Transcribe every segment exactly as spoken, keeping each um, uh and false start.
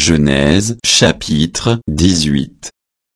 Genèse chapitre dix-huit.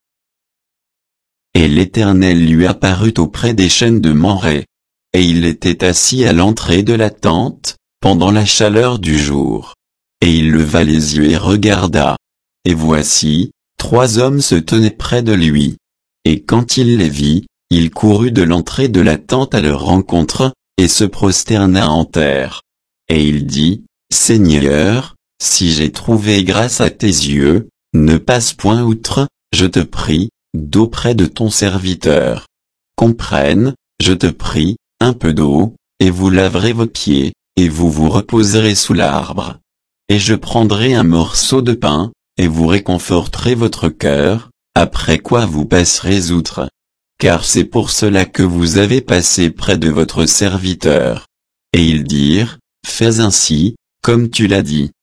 Et l'Éternel lui apparut auprès des chênes de Mamré. Et il était assis à l'entrée de la tente, pendant la chaleur du jour. Et il leva les yeux et regarda. Et voici, trois hommes se tenaient près de lui. Et quand il les vit, il courut de l'entrée de la tente à leur rencontre, et se prosterna en terre. Et il dit, Seigneur, si j'ai trouvé grâce à tes yeux, ne passe point outre, je te prie, d'auprès de ton serviteur. Qu'on prenne, je te prie, un peu d'eau, et vous laverez vos pieds, et vous vous reposerez sous l'arbre. Et je prendrai un morceau de pain, et vous réconforterez votre cœur, après quoi vous passerez outre. Car c'est pour cela que vous avez passé près de votre serviteur. Et ils dirent, fais ainsi, comme tu l'as dit.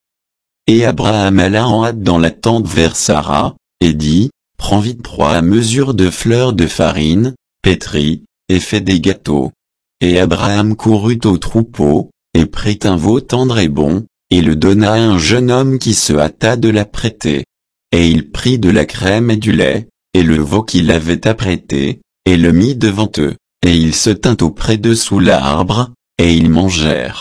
Et Abraham alla en hâte dans la tente vers Sarah, et dit, prends vite trois mesures de fleurs de farine, pétris, et fais des gâteaux. Et Abraham courut au troupeau, et prit un veau tendre et bon, et le donna à un jeune homme qui se hâta de l'apprêter. Et il prit de la crème et du lait, et le veau qu'il avait apprêté, et le mit devant eux, et il se tint auprès d'eux sous l'arbre, et ils mangèrent.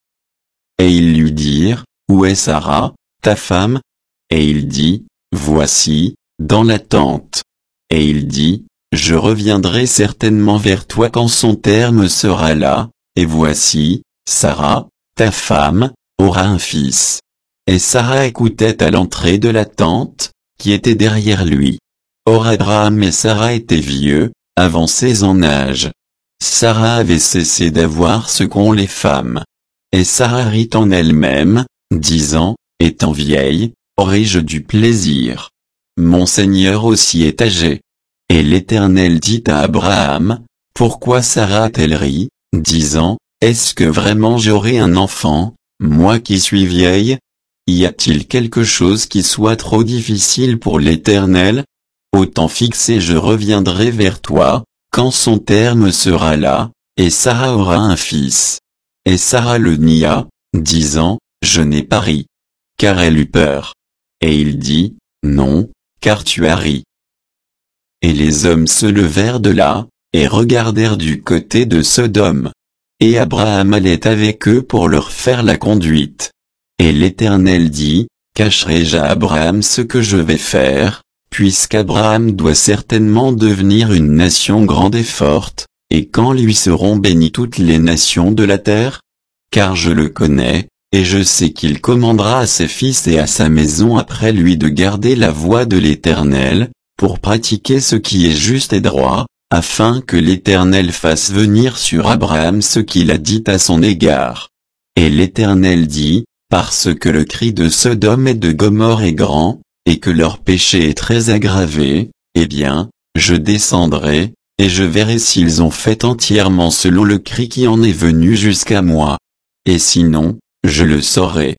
Et ils lui dirent, où est Sarah, ta femme? Et il dit, voici, dans la tente. Et il dit, je reviendrai certainement vers toi quand son terme sera là, et voici, Sarah, ta femme, aura un fils. Et Sarah écoutait à l'entrée de la tente, qui était derrière lui. Or Abraham et Sarah étaient vieux, avancés en âge. Sarah avait cessé d'avoir ce qu'ont les femmes. Et Sarah rit en elle-même, disant, étant vieille, aurai-je du plaisir? Mon Seigneur aussi est âgé. Et l'Éternel dit à Abraham, pourquoi Sarah a-t-elle ri, disant, est-ce que vraiment j'aurai un enfant, moi qui suis vieille? Y a-t-il quelque chose qui soit trop difficile pour l'Éternel? Au temps fixé je reviendrai vers toi, quand son terme sera là, et Sarah aura un fils. Et Sarah le nia, disant, je n'ai pas ri. Car elle eut peur. Et il dit, non, car tu as ri. Et les hommes se levèrent de là, et regardèrent du côté de Sodome. Et Abraham allait avec eux pour leur faire la conduite. Et l'Éternel dit, cacherai-je à Abraham ce que je vais faire, puisqu'Abraham doit certainement devenir une nation grande et forte, et quand lui seront bénies toutes les nations de la terre? Car je le connais, et je sais qu'il commandera à ses fils et à sa maison après lui de garder la voie de l'Éternel, pour pratiquer ce qui est juste et droit, afin que l'Éternel fasse venir sur Abraham ce qu'il a dit à son égard. Et l'Éternel dit, parce que le cri de Sodome et de Gomorrhe est grand, et que leur péché est très aggravé, eh bien, je descendrai, et je verrai s'ils ont fait entièrement selon le cri qui en est venu jusqu'à moi. Et sinon, je le saurai.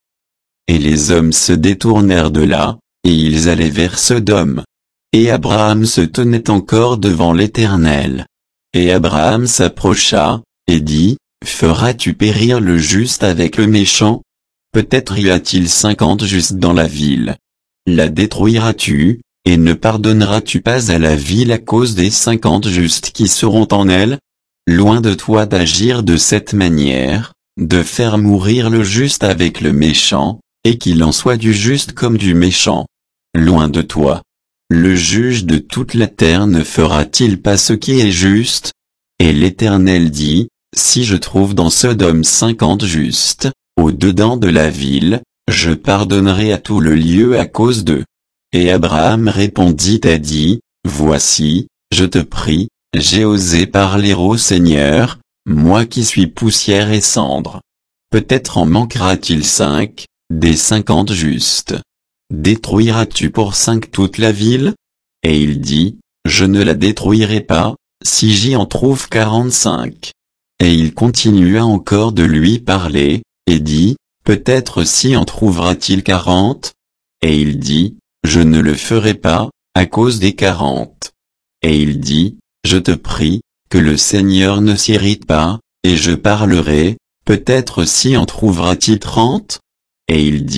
Et les hommes se détournèrent de là, et ils allaient vers Sodome. Et Abraham se tenait encore devant l'Éternel. Et Abraham s'approcha, et dit, feras-tu périr le juste avec le méchant? Peut-être y a-t-il cinquante justes dans la ville. La détruiras-tu, et ne pardonneras-tu pas à la ville à cause des cinquante justes qui seront en elle? Loin de toi d'agir de cette manière, de faire mourir le juste avec le méchant, et qu'il en soit du juste comme du méchant. Loin de toi. Le juge de toute la terre ne fera-t-il pas ce qui est juste? Et l'Éternel dit, si je trouve dans Sodome cinquante justes, au-dedans de la ville, je pardonnerai à tout le lieu à cause d'eux. Et Abraham répondit et dit, voici, je te prie, j'ai osé parler au Seigneur, moi qui suis poussière et cendre. Peut-être en manquera-t-il cinq, des cinquante justes. Détruiras-tu pour cinq toute la ville? Et il dit, je ne la détruirai pas, si j'y en trouve quarante-cinq. Et il continua encore de lui parler, et dit, peut-être si en trouvera-t-il quarante? Et il dit, je ne le ferai pas, à cause des quarante. Et il dit, je te prie, que le Seigneur ne s'irrite pas, et je parlerai, peut-être si en trouvera-t-il trente? Et il dit,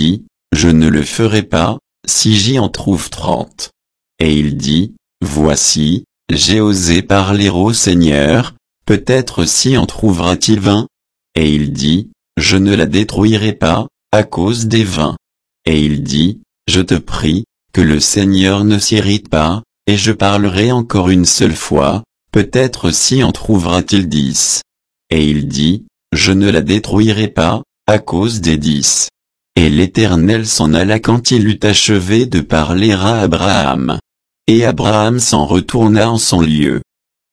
je ne le ferai pas, si j'y en trouve trente. Et il dit, voici, j'ai osé parler au Seigneur, peut-être s'y en trouvera-t-il vingt. Et il dit, je ne la détruirai pas, à cause des vingt. Et il dit, je te prie, que le Seigneur ne s'irrite pas, et je parlerai encore une seule fois, peut-être s'y en trouvera-t-il dix. Et il dit, je ne la détruirai pas, à cause des dix. Et l'Éternel s'en alla quand il eut achevé de parler à Abraham. Et Abraham s'en retourna en son lieu.